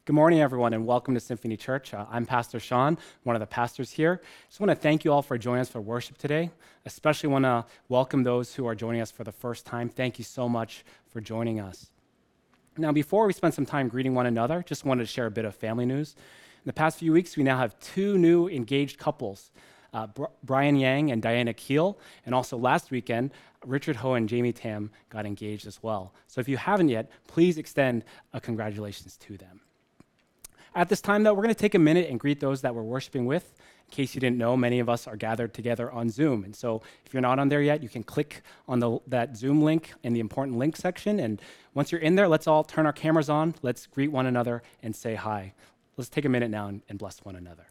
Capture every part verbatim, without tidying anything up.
Good morning, everyone, and welcome to Symphony Church. Uh, I'm Pastor Sean, one of the pastors here. Just want to thank you all for joining us for worship today. Especially want to welcome those who are joining us for the first time. Thank you so much for joining us. Now, before we spend some time greeting one another, just wanted to share a bit of family news. In the past few weeks, we now have two new engaged couples, uh, Br- Brian Yang and Diana Keel, and also last weekend, Richard Ho and Jamie Tam got engaged as well. So if you haven't yet, please extend a congratulations to them. At this time, though, we're going to take a minute and greet those that we're worshiping with. In case you didn't know, many of us are gathered together on Zoom. And so if you're not on there yet, you can click on the, that Zoom link in the important link section. And once you're in there, let's all turn our cameras on. Let's greet one another and say hi. Let's take a minute now and, and bless one another.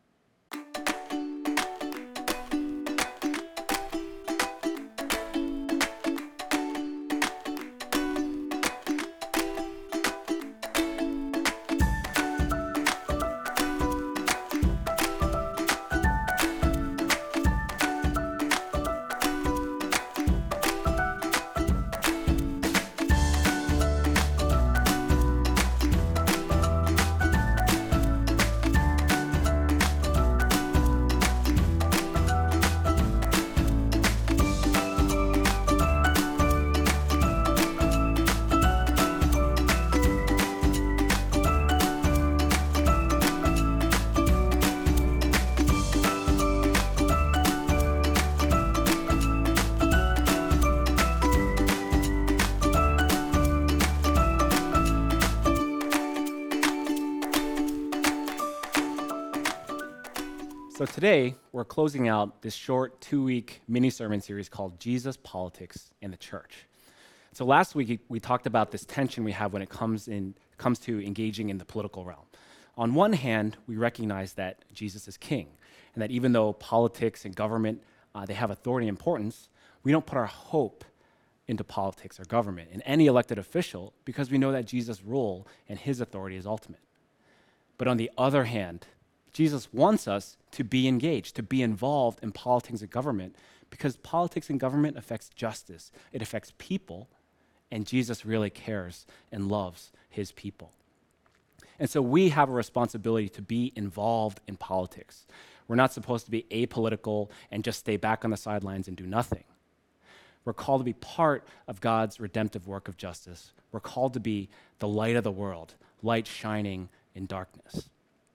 So today, we're closing out this short two-week mini-sermon series called Jesus, Politics, and the Church. So last week, we talked about this tension we have when it comes, in, comes to engaging in the political realm. On one hand, we recognize that Jesus is king, and that even though politics and government, uh, they have authority and importance, we don't put our hope into politics or government, in any elected official, because we know that Jesus' rule and his authority is ultimate. But on the other hand, Jesus wants us to be engaged, to be involved in politics and government, because politics and government affects justice. It affects people, and Jesus really cares and loves his people. And so we have a responsibility to be involved in politics. We're not supposed to be apolitical and just stay back on the sidelines and do nothing. We're called to be part of God's redemptive work of justice. We're called to be the light of the world, light shining in darkness.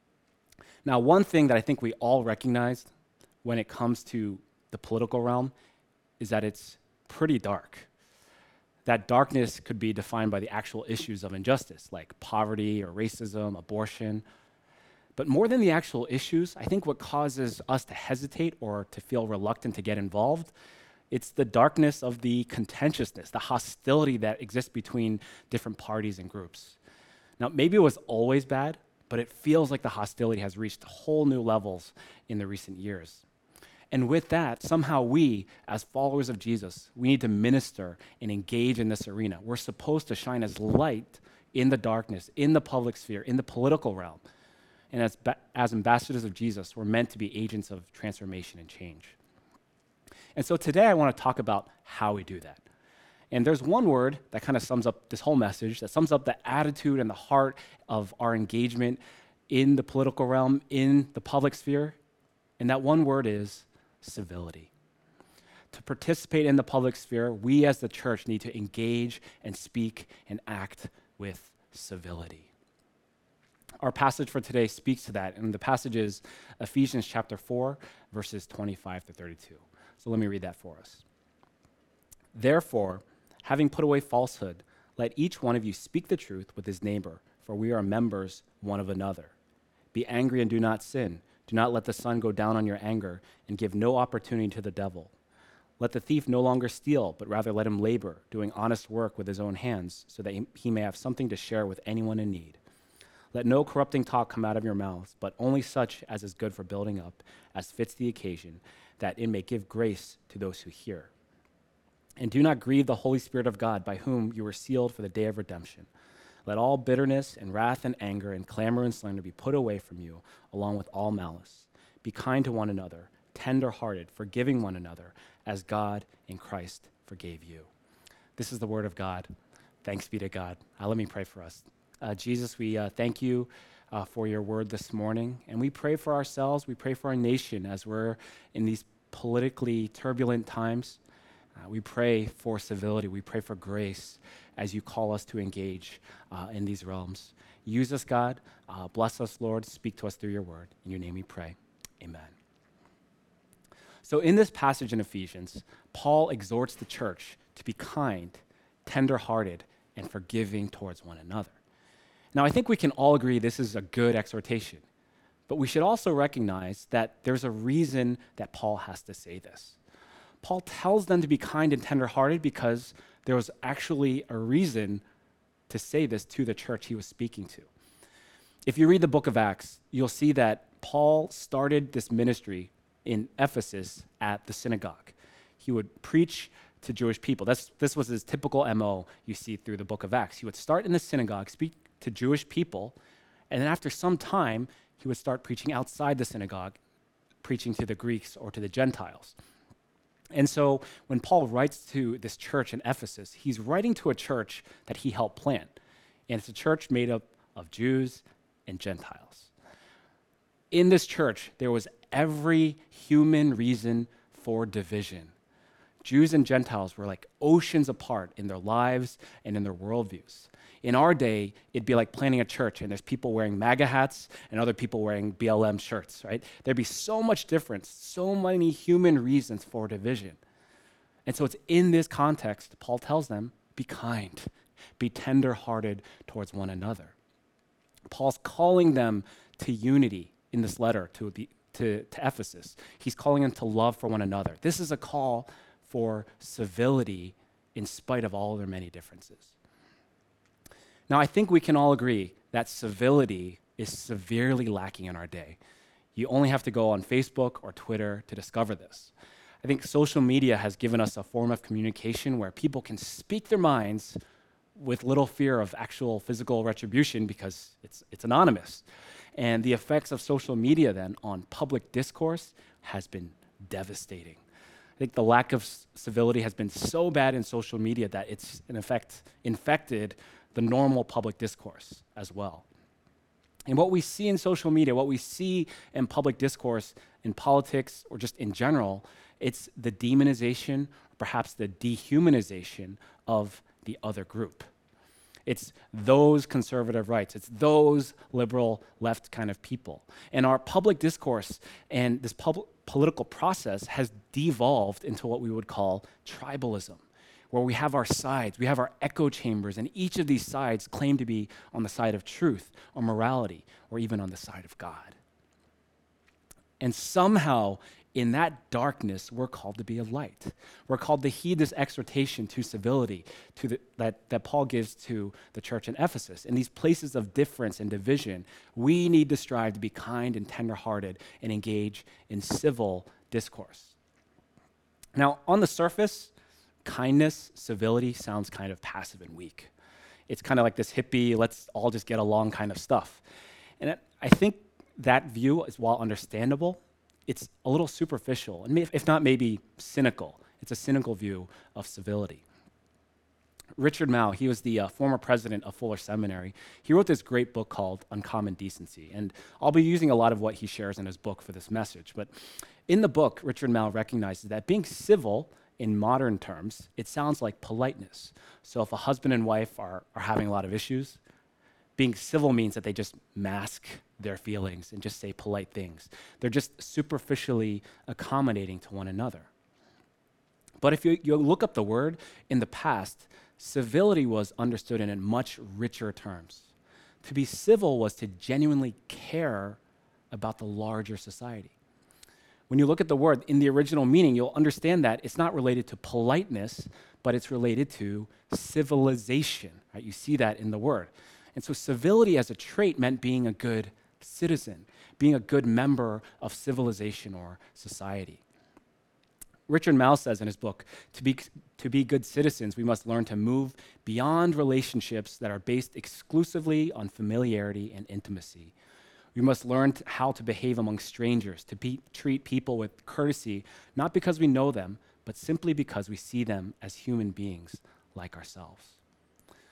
Now, one thing that I think we all recognize when it comes to the political realm is that it's pretty dark. That darkness could be defined by the actual issues of injustice, like poverty or racism, abortion. But more than the actual issues, I think what causes us to hesitate or to feel reluctant to get involved, it's the darkness of the contentiousness, the hostility that exists between different parties and groups. Now, maybe it was always bad, but it feels like the hostility has reached whole new levels in the recent years. And with that, somehow we, as followers of Jesus, we need to minister and engage in this arena. We're supposed to shine as light in the darkness, in the public sphere, in the political realm. And as, ba- as ambassadors of Jesus, we're meant to be agents of transformation and change. And so today I want to talk about how we do that. And there's one word that kind of sums up this whole message, that sums up the attitude and the heart of our engagement in the political realm, in the public sphere. And that one word is civility. To participate in the public sphere, we as the church need to engage and speak and act with civility. Our passage for today speaks to that, and the passage is Ephesians chapter four, verses twenty-five to thirty-two. So let me read that for us. Therefore, having put away falsehood, let each one of you speak the truth with his neighbor, for we are members one of another. Be angry and do not sin. Do not let the sun go down on your anger, and give no opportunity to the devil. Let the thief no longer steal, but rather let him labor, doing honest work with his own hands, so that he may have something to share with anyone in need. Let no corrupting talk come out of your mouths, but only such as is good for building up, as fits the occasion, that it may give grace to those who hear. And do not grieve the Holy Spirit of God, by whom you were sealed for the day of redemption. Let all bitterness and wrath and anger and clamor and slander be put away from you, along with all malice. Be kind to one another, tender-hearted, forgiving one another, as God in Christ forgave you. This is the word of God. Thanks be to God. Uh, let me pray for us. Uh, Jesus, we uh, thank you uh, for your word this morning. And we pray for ourselves. We pray for our nation as we're in these politically turbulent times. Uh, we pray for civility. We pray for grace as you call us to engage uh, in these realms. Use us, God. Uh, bless us, Lord. Speak to us through your word. In your name we pray. Amen. So in this passage in Ephesians, Paul exhorts the church to be kind, tender-hearted, and forgiving towards one another. Now, I think we can all agree this is a good exhortation, but we should also recognize that there's a reason that Paul has to say this. Paul tells them to be kind and tender-hearted because there was actually a reason to say this to the church he was speaking to. If you read the book of Acts, you'll see that Paul started this ministry in Ephesus at the synagogue. He would preach to Jewish people. That's, this was his typical M O you see through the book of Acts. He would start in the synagogue, speak to Jewish people, and then after some time, he would start preaching outside the synagogue, preaching to the Greeks or to the Gentiles. And so when Paul writes to this church in Ephesus, he's writing to a church that he helped plant. And it's a church made up of Jews and Gentiles. In this church, there was every human reason for division. Jews and Gentiles were like oceans apart in their lives and in their worldviews. In our day, it'd be like planning a church and there's people wearing MAGA hats and other people wearing B L M shirts, right? There'd be so much difference, so many human reasons for division. And so it's in this context, Paul tells them, be kind, be tender-hearted towards one another. Paul's calling them to unity in this letter to, the, to, to Ephesus. He's calling them to love for one another. This is a call for civility in spite of all their many differences. Now, I think we can all agree that civility is severely lacking in our day. You only have to go on Facebook or Twitter to discover this. I think social media has given us a form of communication where people can speak their minds with little fear of actual physical retribution because it's, it's anonymous. And the effects of social media then on public discourse has been devastating. I think the lack of civility has been so bad in social media that it's, in effect, infected the normal public discourse as well. And what we see in social media, what we see in public discourse, in politics, or just in general, it's the demonization, perhaps the dehumanization of the other group. It's those conservative rights. It's those liberal left kind of people. And our public discourse and this public political process has devolved into what we would call tribalism, where we have our sides, we have our echo chambers, and each of these sides claim to be on the side of truth or morality or even on the side of God. And somehow, in that darkness, we're called to be a light. We're called to heed this exhortation to civility to the, that, that Paul gives to the church in Ephesus. In these places of difference and division, we need to strive to be kind and tenderhearted and engage in civil discourse. Now, on the surface, kindness, civility sounds kind of passive and weak. It's kind of like this hippie, let's all just get along kind of stuff. And I think that view is, while understandable, it's a little superficial, and if not maybe cynical. It's a cynical view of civility. Richard Mouw, he was the uh, former president of Fuller Seminary. He wrote this great book called Uncommon Decency, and I'll be using a lot of what he shares in his book for this message. But in the book, Richard Mouw recognizes that being civil in modern terms, it sounds like politeness. So if a husband and wife are, are having a lot of issues, being civil means that they just mask their feelings and just say polite things. They're just superficially accommodating to one another. But if you, you look up the word, in the past, civility was understood in much richer terms. To be civil was to genuinely care about the larger society. When you look at the word in the original meaning, you'll understand that it's not related to politeness, but it's related to civilization. Right? You see that in the word. And so civility as a trait meant being a good citizen, being a good member of civilization or society. Richard Mouw says in his book, to be, to be good citizens, we must learn to move beyond relationships that are based exclusively on familiarity and intimacy. We must learn to how to behave among strangers, to be, treat people with courtesy, not because we know them, but simply because we see them as human beings like ourselves.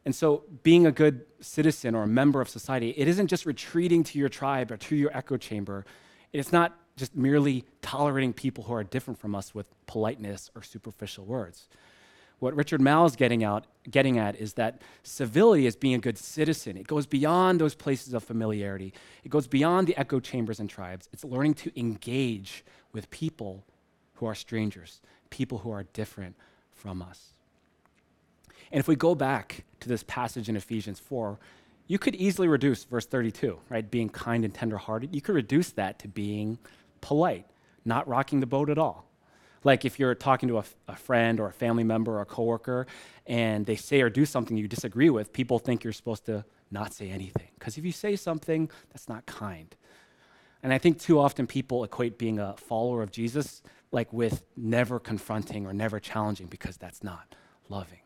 And so being a good citizen or a member of society, it isn't just retreating to your tribe or to your echo chamber. It's not just merely tolerating people who are different from us with politeness or superficial words. What Richard Mall is getting out, getting at is that civility is being a good citizen. It goes beyond those places of familiarity. It goes beyond the echo chambers and tribes. It's learning to engage with people who are strangers, people who are different from us. And if we go back to this passage in Ephesians four, you could easily reduce verse thirty-two, right? Being kind and tenderhearted. You could reduce that to being polite, not rocking the boat at all. Like if you're talking to a, a friend or a family member or a coworker and they say or do something you disagree with, people think you're supposed to not say anything. Because if you say something, that's not kind. And I think too often people equate being a follower of Jesus like with never confronting or never challenging, because that's not loving.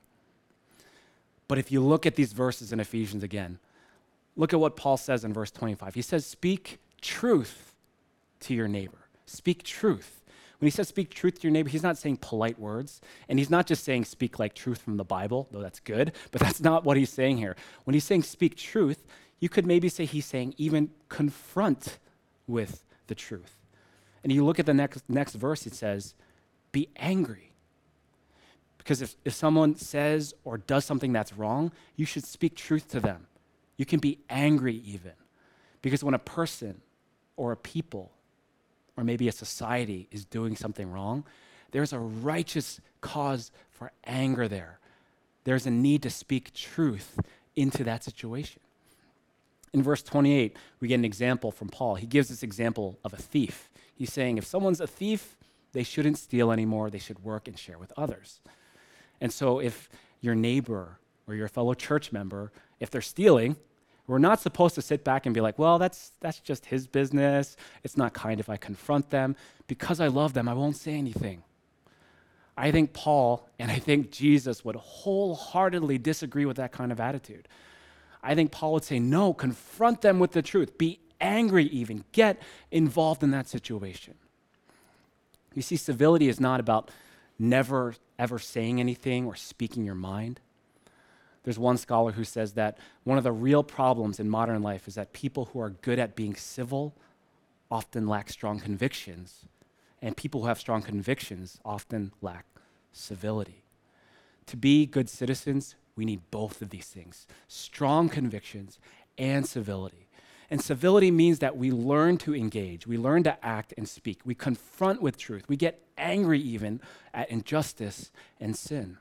But if you look at these verses in Ephesians again, look at what Paul says in verse twenty-five. He says, speak truth to your neighbor. Speak truth. When he says speak truth to your neighbor, he's not saying polite words, and he's not just saying speak like truth from the Bible, though that's good, but that's not what he's saying here. When he's saying speak truth, you could maybe say he's saying even confront with the truth. And you look at the next, next verse, it says, be angry. Because if, if someone says or does something that's wrong, you should speak truth to them. You can be angry even. Because when a person or a people or maybe a society is doing something wrong, there's a righteous cause for anger there. There's a need to speak truth into that situation. In verse twenty-eight, we get an example from Paul. He gives this example of a thief. He's saying if someone's a thief, they shouldn't steal anymore. They should work and share with others. And so if your neighbor or your fellow church member, if they're stealing, we're not supposed to sit back and be like, well, that's that's just his business. It's not kind if I confront them. Because I love them, I won't say anything. I think Paul and I think Jesus would wholeheartedly disagree with that kind of attitude. I think Paul would say, no, confront them with the truth. Be angry even. Get involved in that situation. You see, civility is not about never ever saying anything or speaking your mind. There's one scholar who says that one of the real problems in modern life is that people who are good at being civil often lack strong convictions, and people who have strong convictions often lack civility. To be good citizens, we need both of these things, strong convictions and civility. And civility means that we learn to engage, we learn to act and speak, we confront with truth, we get angry even at injustice and sin.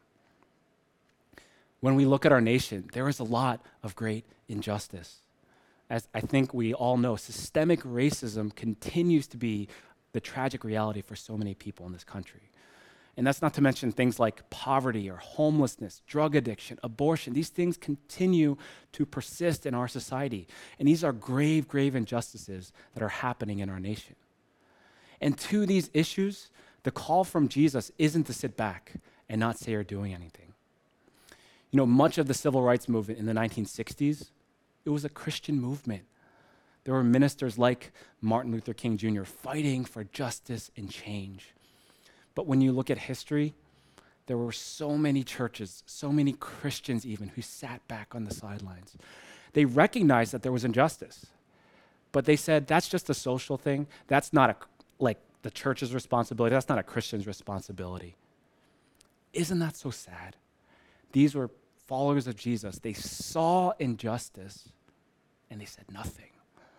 When we look at our nation, there is a lot of great injustice. As I think we all know, systemic racism continues to be the tragic reality for so many people in this country. And that's not to mention things like poverty or homelessness, drug addiction, abortion. These things continue to persist in our society. And these are grave, grave injustices that are happening in our nation. And to these issues, the call from Jesus isn't to sit back and not say or doing anything. You know, much of the civil rights movement in the nineteen sixties, it was a Christian movement. There were ministers like Martin Luther King Junior fighting for justice and change. But when you look at history, there were so many churches, so many Christians even, who sat back on the sidelines. They recognized that there was injustice, but they said, that's just a social thing. That's not a, like the church's responsibility. That's not a Christian's responsibility. Isn't that so sad? These were followers of Jesus. They saw injustice and they said nothing.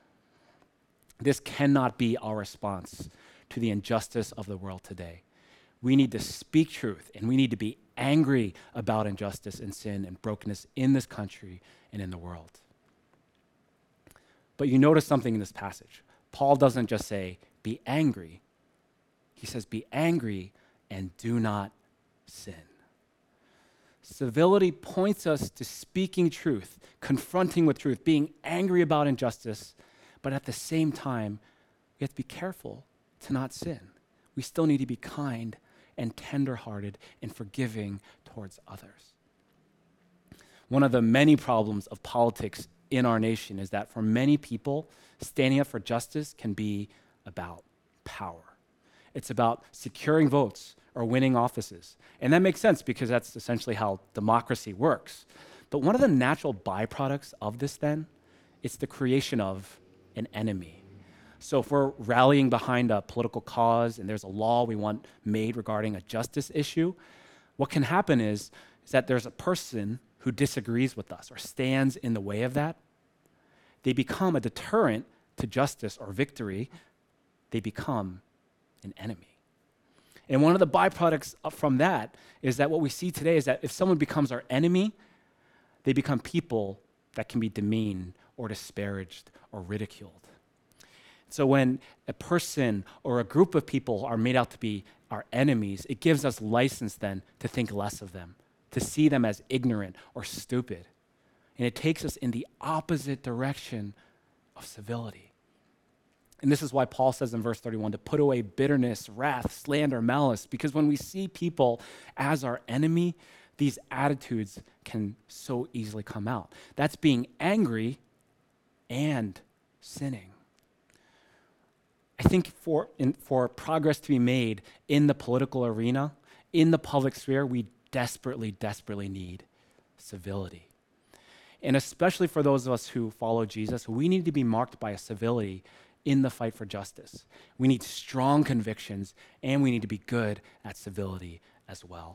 This cannot be our response to the injustice of the world today. We need to speak truth, and we need to be angry about injustice and sin and brokenness in this country and in the world. But you notice something in this passage. Paul doesn't just say, be angry. He says, be angry and do not sin. Civility points us to speaking truth, confronting with truth, being angry about injustice, but at the same time, we have to be careful to not sin. We still need to be kind and tenderhearted and forgiving towards others. One of the many problems of politics in our nation is that for many people, standing up for justice can be about power. It's about securing votes or winning offices. And that makes sense because that's essentially how democracy works. But one of the natural byproducts of this then, it's the creation of an enemy. So if we're rallying behind a political cause and there's a law we want made regarding a justice issue, what can happen is, is that there's a person who disagrees with us or stands in the way of that. They become a deterrent to justice or victory. They become an enemy. And one of the byproducts from that is that what we see today is that if someone becomes our enemy, they become people that can be demeaned or disparaged or ridiculed. So when a person or a group of people are made out to be our enemies, it gives us license then to think less of them, to see them as ignorant or stupid. And it takes us in the opposite direction of civility. And this is why Paul says in verse thirty-one to put away bitterness, wrath, slander, malice, because when we see people as our enemy, these attitudes can so easily come out. That's being angry and sinning. I think for, in, for progress to be made in the political arena, in the public sphere, we desperately, desperately need civility. And especially for those of us who follow Jesus, we need to be marked by a civility in the fight for justice. We need strong convictions, and we need to be good at civility as well.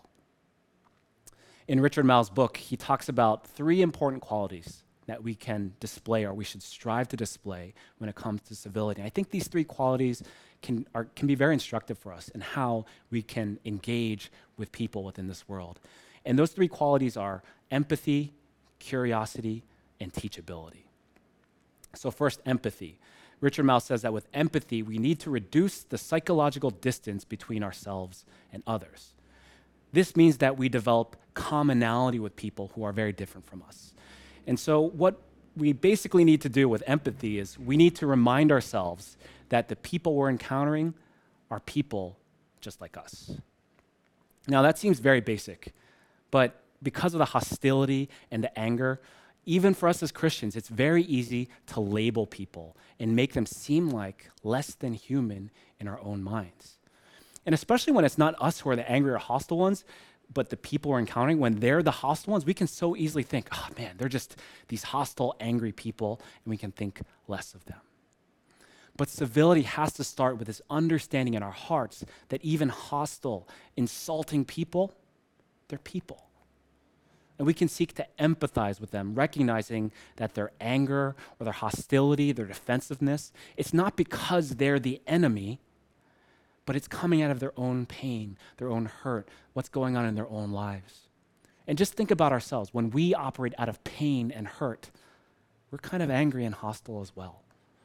In Richard Mouw's book, he talks about three important qualities that we can display or we should strive to display when it comes to civility. And I think these three qualities can, are, can be very instructive for us in how we can engage with people within this world. And those three qualities are empathy, curiosity, and teachability. So first, empathy. Richard Mouw says that with empathy, we need to reduce the psychological distance between ourselves and others. This means that we develop commonality with people who are very different from us. And so what we basically need to do with empathy is we need to remind ourselves that the people we're encountering are people just like us. Now that seems very basic, but because of the hostility and the anger, even for us as Christians, it's very easy to label people and make them seem like less than human in our own minds. And especially when it's not us who are the angry or hostile ones, but the people we're encountering, when they're the hostile ones, we can so easily think, oh man, they're just these hostile, angry people, and we can think less of them. But civility has to start with this understanding in our hearts that even hostile, insulting people, they're people. And we can seek to empathize with them, recognizing that their anger or their hostility, their defensiveness, it's not because they're the enemy, but it's coming out of their own pain, their own hurt, what's going on in their own lives. And just think about ourselves. When we operate out of pain and hurt, we're kind of angry and hostile as well.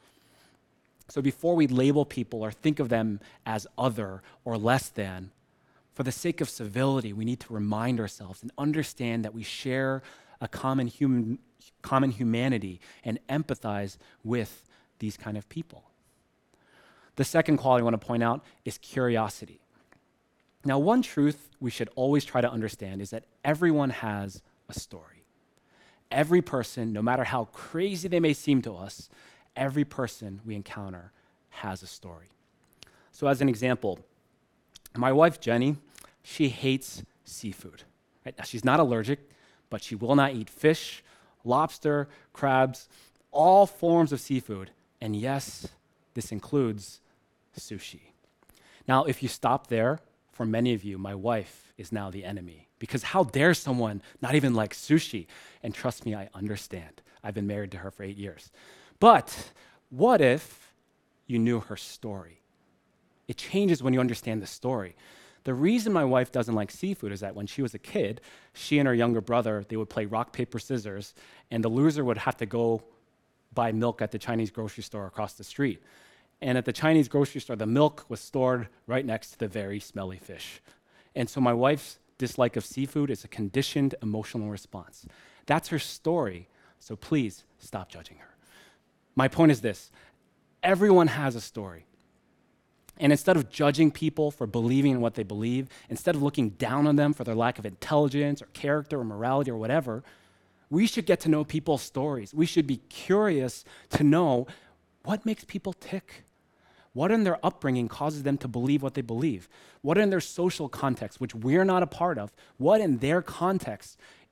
So before we label people or think of them as other or less than, for the sake of civility, we need to remind ourselves and understand that we share a common human, common humanity and empathize with these kind of people. The second quality I want to point out is curiosity. Now, one truth we should always try to understand is that everyone has a story. Every person, no matter how crazy they may seem to us, every person we encounter has a story. So as an example, my wife, Jenny, she hates seafood. Right? Now, she's not allergic, but she will not eat fish, lobster, crabs, all forms of seafood. And yes, this includes sushi. Now, if you stop there, for many of you, my wife is now the enemy. Because how dare someone not even like sushi? And trust me, I understand. I've been married to her for eight years. But what if you knew her story? It changes when you understand the story. The reason my wife doesn't like seafood is that when she was a kid, she and her younger brother, they would play rock, paper, scissors, and the loser would have to go buy milk at the Chinese grocery store across the street. And at the Chinese grocery store, the milk was stored right next to the very smelly fish. And so my wife's dislike of seafood is a conditioned emotional response. That's her story, so please stop judging her. My point is this: everyone has a story. And instead of judging people for believing in what they believe, instead of looking down on them for their lack of intelligence or character or morality or whatever, we should get to know people's stories. We should be curious to know what makes people tick. What in their upbringing causes them to believe what they believe? What in their social context, which we're not a part of, what in their context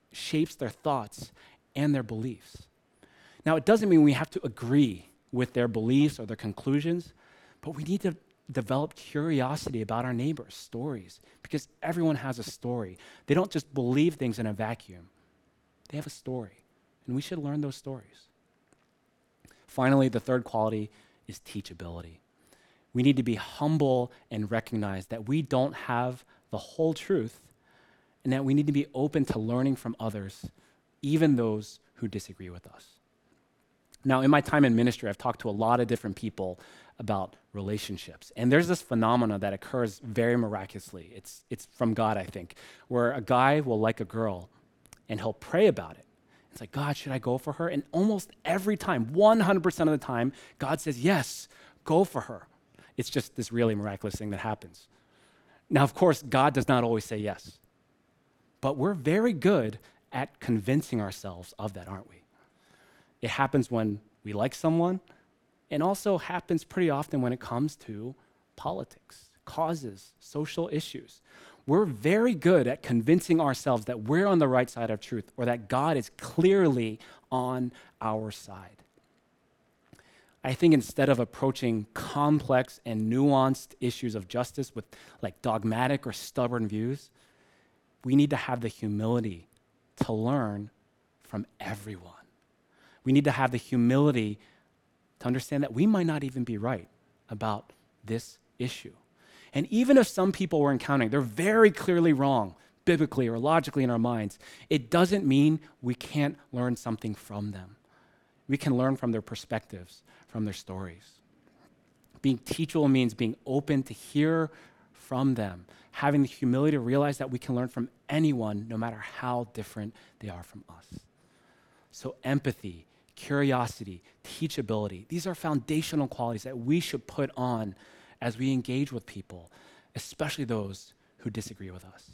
shapes their thoughts and their beliefs. Now, it doesn't mean we have to agree with their beliefs or their conclusions, but we need to develop curiosity about our neighbors' stories, because everyone has a story. They don't just believe things in a vacuum. They have a story, and we should learn those stories. Finally, the third quality is teachability. We need to be humble and recognize that we don't have the whole truth, and that we need to be open to learning from others, even those who disagree with us. Now, in my time in ministry, I've talked to a lot of different people about relationships. And there's this phenomena that occurs very miraculously. It's, it's from God, I think, where a guy will like a girl and he'll pray about it. It's like, God, should I go for her? And almost every time, one hundred percent of the time, God says, yes, go for her. It's just this really miraculous thing that happens. Now, of course, God does not always say yes. But we're very good at convincing ourselves of that, aren't we? It happens when we like someone, and also happens pretty often when it comes to politics, causes, social issues. We're very good at convincing ourselves that we're on the right side of truth, or that God is clearly on our side. I think instead of approaching complex and nuanced issues of justice with like dogmatic or stubborn views, we need to have the humility to learn from everyone. We need to have the humility to understand that we might not even be right about this issue. And even if some people we're encountering, they're very clearly wrong, biblically or logically in our minds, it doesn't mean we can't learn something from them. We can learn from their perspectives, from their stories. Being teachable means being open to hear from them, having the humility to realize that we can learn from anyone, no matter how different they are from us. So empathy, curiosity, teachability, these are foundational qualities that we should put on as we engage with people, especially those who disagree with us.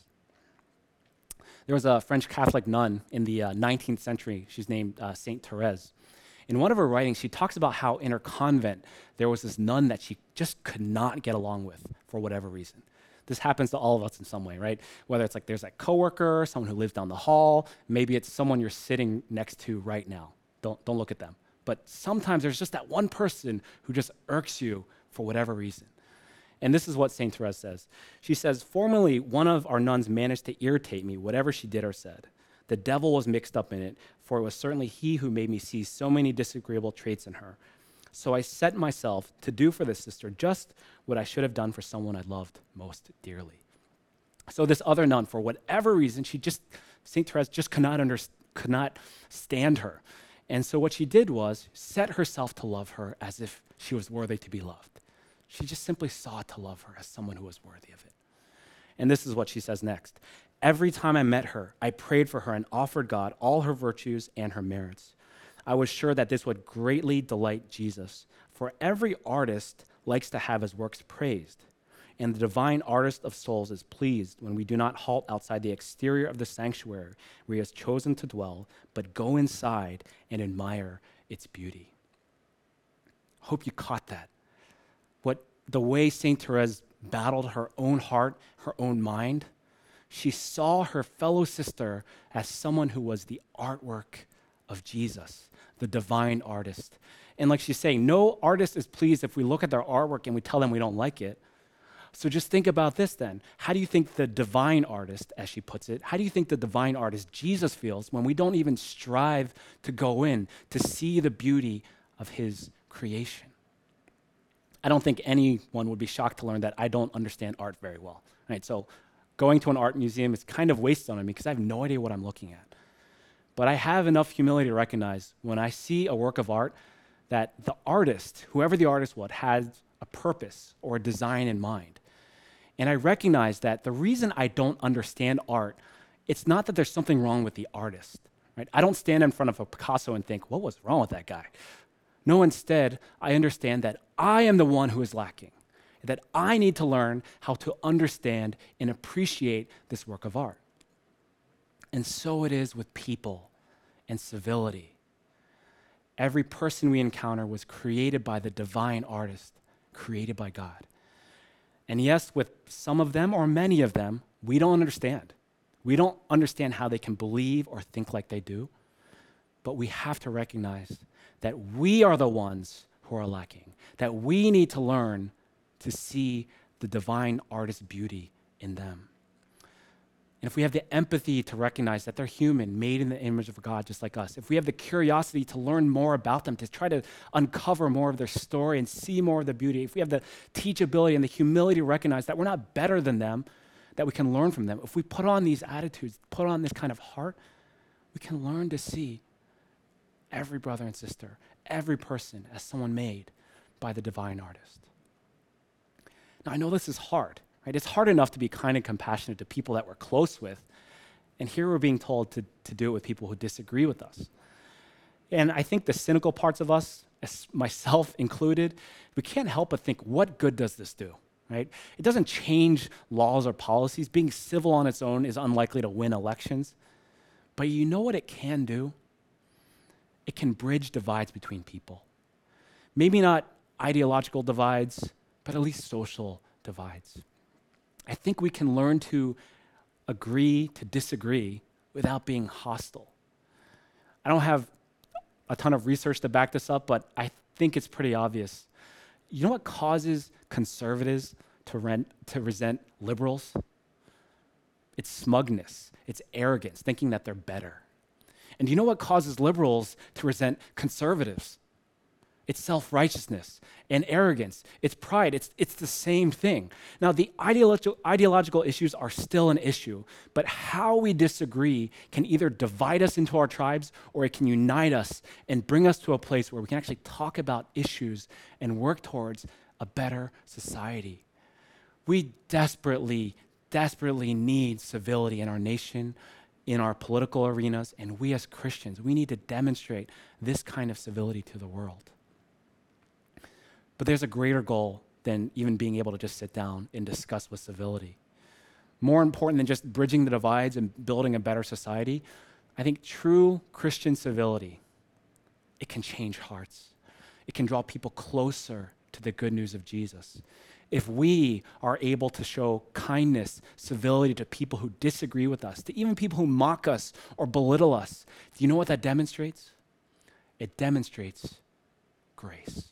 There was a French Catholic nun in the uh, nineteenth century. She's named uh, Saint Therese. In one of her writings, she talks about how in her convent, there was this nun that she just could not get along with for whatever reason. This happens to all of us in some way, right? Whether it's like there's a coworker, someone who lives down the hall, maybe it's someone you're sitting next to right now. Don't, don't look at them. But sometimes there's just that one person who just irks you for whatever reason. And this is what Saint Therese says. She says, formerly, one of our nuns managed to irritate me, whatever she did or said. The devil was mixed up in it, for it was certainly he who made me see so many disagreeable traits in her. So I set myself to do for this sister just what I should have done for someone I loved most dearly. So this other nun, for whatever reason, she just, Saint Therese just could not, under, could not stand her. And so what she did was set herself to love her as if she was worthy to be loved. She just simply sought to love her as someone who was worthy of it. And this is what she says next. Every time I met her, I prayed for her and offered God all her virtues and her merits. I was sure that this would greatly delight Jesus, for every artist likes to have his works praised. And the divine artist of souls is pleased when we do not halt outside the exterior of the sanctuary where he has chosen to dwell, but go inside and admire its beauty. Hope you caught that. What the way Saint Therese battled her own heart, her own mind, she saw her fellow sister as someone who was the artwork of Jesus, the divine artist. And like she's saying, no artist is pleased if we look at their artwork and we tell them we don't like it. So just think about this then. How do you think the divine artist, as she puts it, how do you think the divine artist Jesus feels when we don't even strive to go in to see the beauty of his creation? I don't think anyone would be shocked to learn that I don't understand art very well, right? So going to an art museum is kind of wasted on me because I have no idea what I'm looking at. But I have enough humility to recognize when I see a work of art that the artist, whoever the artist was, has a purpose or a design in mind. And I recognize that the reason I don't understand art, it's not that there's something wrong with the artist, right? I don't stand in front of a Picasso and think, what was wrong with that guy? No, instead, I understand that I am the one who is lacking, that I need to learn how to understand and appreciate this work of art. And so it is with people and civility. Every person we encounter was created by the divine artist, created by God. And yes, with some of them or many of them, we don't understand. We don't understand how they can believe or think like they do, but we have to recognize that we are the ones who are lacking, that we need to learn to see the divine artist's beauty in them. And if we have the empathy to recognize that they're human, made in the image of God just like us, if we have the curiosity to learn more about them, to try to uncover more of their story and see more of the beauty, if we have the teachability and the humility to recognize that we're not better than them, that we can learn from them, if we put on these attitudes, put on this kind of heart, we can learn to see every brother and sister, every person as someone made by the divine artist. Now, I know this is hard. Right? It's hard enough to be kind and compassionate to people that we're close with, and here we're being told to, to do it with people who disagree with us. And I think the cynical parts of us, as myself included, we can't help but think, what good does this do? Right? It doesn't change laws or policies. Being civil on its own is unlikely to win elections. But you know what it can do? It can bridge divides between people. Maybe not ideological divides, but at least social divides. I think we can learn to agree to disagree without being hostile. I don't have a ton of research to back this up, but I think it's pretty obvious. You know what causes conservatives to, rent, to resent liberals? It's smugness, it's arrogance, thinking that they're better. And do you know what causes liberals to resent conservatives? It's self-righteousness and arrogance. It's pride. It's, it's the same thing. Now, the ideological, ideological issues are still an issue, but how we disagree can either divide us into our tribes or it can unite us and bring us to a place where we can actually talk about issues and work towards a better society. We desperately, desperately need civility in our nation, in our political arenas, and we as Christians, we need to demonstrate this kind of civility to the world. But there's a greater goal than even being able to just sit down and discuss with civility. More important than just bridging the divides and building a better society, I think true Christian civility, it can change hearts. It can draw people closer to the good news of Jesus. If we are able to show kindness, civility to people who disagree with us, to even people who mock us or belittle us, do you know what that demonstrates? It demonstrates grace.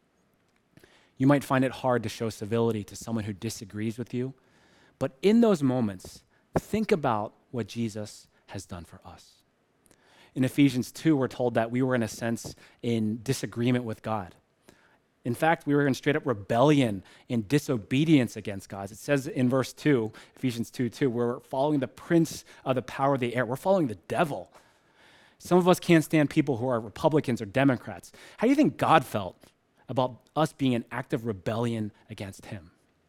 You might find it hard to show civility to someone who disagrees with you, but in those moments, think about what Jesus has done for us. In Ephesians two, we're told that we were, in a sense, in disagreement with God. In fact, we were in straight up rebellion and disobedience against God. It says in verse two, Ephesians two two, we're following the prince of the power of the air. We're following the devil. Some of us can't stand people who are Republicans or Democrats. How do you think God felt about us being in active rebellion against him?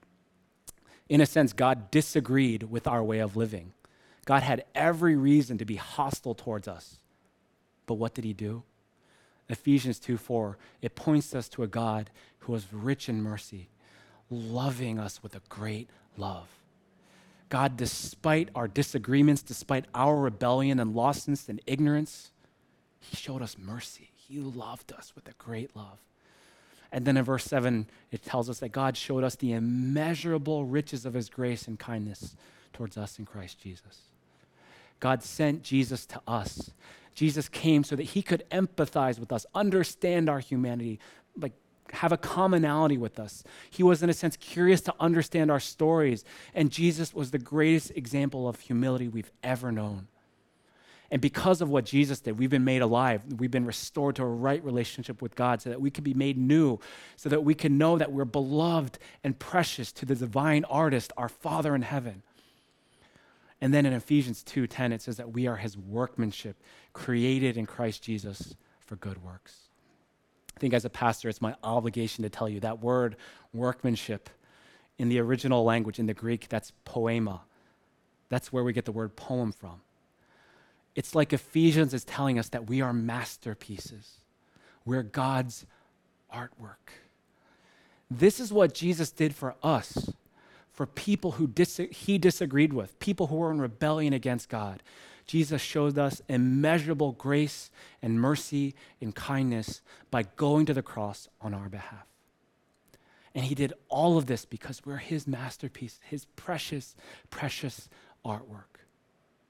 In a sense, God disagreed with our way of living. God had every reason to be hostile towards us. But what did he do? Ephesians two four, it points us to a God who was rich in mercy, loving us with a great love. God, despite our disagreements, despite our rebellion and lostness and ignorance, he showed us mercy. He loved us with a great love. And then in verse seven, it tells us that God showed us the immeasurable riches of his grace and kindness towards us in Christ Jesus. God sent Jesus to us. Jesus came so that he could empathize with us, understand our humanity, like have a commonality with us. He was, in a sense, curious to understand our stories. And Jesus was the greatest example of humility we've ever known. And because of what Jesus did, we've been made alive. We've been restored to a right relationship with God so that we can be made new, so that we can know that we're beloved and precious to the divine artist, our Father in heaven. And then in Ephesians two ten, it says that we are his workmanship, created in Christ Jesus for good works. I think as a pastor, it's my obligation to tell you that word workmanship in the original language, in the Greek, that's poema. That's where we get the word poem from. It's like Ephesians is telling us that we are masterpieces. We're God's artwork. This is what Jesus did for us, for people who dis- he disagreed with, people who were in rebellion against God. Jesus showed us immeasurable grace and mercy and kindness by going to the cross on our behalf. And he did all of this because we're his masterpiece, his precious, precious artwork.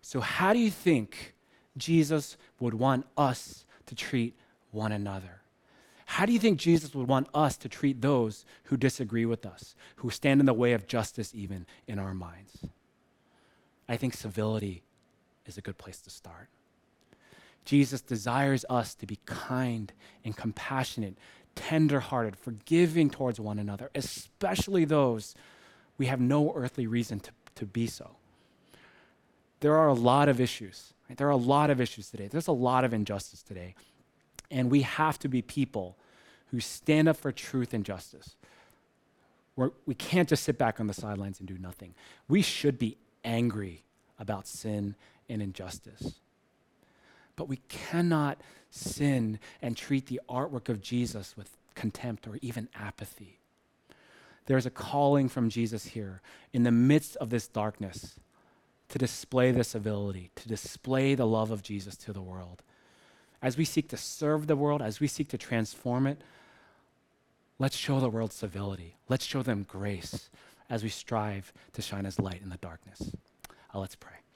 So how do you think Jesus would want us to treat one another? How do you think Jesus would want us to treat those who disagree with us, who stand in the way of justice even in our minds? I think civility is a good place to start. Jesus desires us to be kind and compassionate, tender-hearted, forgiving towards one another, especially those we have no earthly reason to, to be so. There are a lot of issues. Right? There are a lot of issues today. There's a lot of injustice today. And we have to be people who stand up for truth and justice. We're, we can't just sit back on the sidelines and do nothing. We should be angry about sin and injustice. But we cannot sin and treat the artwork of Jesus with contempt or even apathy. There's a calling from Jesus here in the midst of this darkness to display the civility, to display the love of Jesus to the world. As we seek to serve the world, as we seek to transform it, let's show the world civility. Let's show them grace as we strive to shine as light in the darkness. Uh, let's pray.